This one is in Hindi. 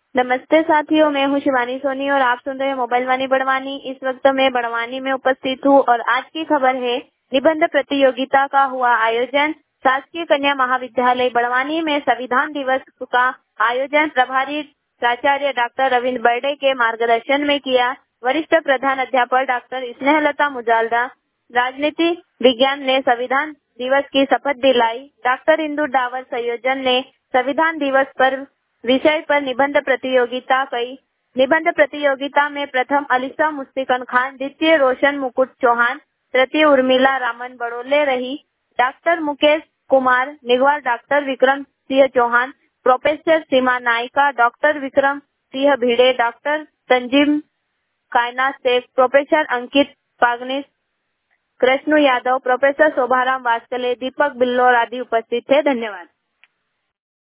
नमस्ते साथियों, मैं हूँ शिवानी सोनी और आप सुन रहे हैं मोबाइल वाणी बड़वानी। इस वक्त मैं बड़वानी में उपस्थित हूँ और आज की खबर है निबंध प्रतियोगिता का हुआ आयोजन। शासकीय कन्या महाविद्यालय बड़वानी में संविधान दिवस का आयोजन प्रभारी प्राचार्य डॉक्टर रविंद्र बर्डे के मार्गदर्शन में किया। वरिष्ठ प्रधान अध्यापक डॉक्टर स्नेहलता मुजालदा राजनीति विज्ञान ने संविधान दिवस की शपथ दिलाई। डॉक्टर इंदु डावर संयोजन ने संविधान दिवस पर विषय पर निबंध प्रतियोगिता की। निबंध प्रतियोगिता में प्रथम अलीसा मुस्तिकन खान, द्वितीय रोशन मुकुट चौहान, तृतीय उर्मिला रामन बड़ोले रही। Doctor Mukesh Kumar Nigwar, doctor Vikram Singh Chauhan, professor Seema Nayka, doctor Vikram Singh Bhide, doctor Sanjeev Kaynat Shaikh, professor Ankit Pagnis, Krishna Yadav, professor Shobharam Waskle, Deepak Billore आदि उपस्थित थे। धन्यवाद।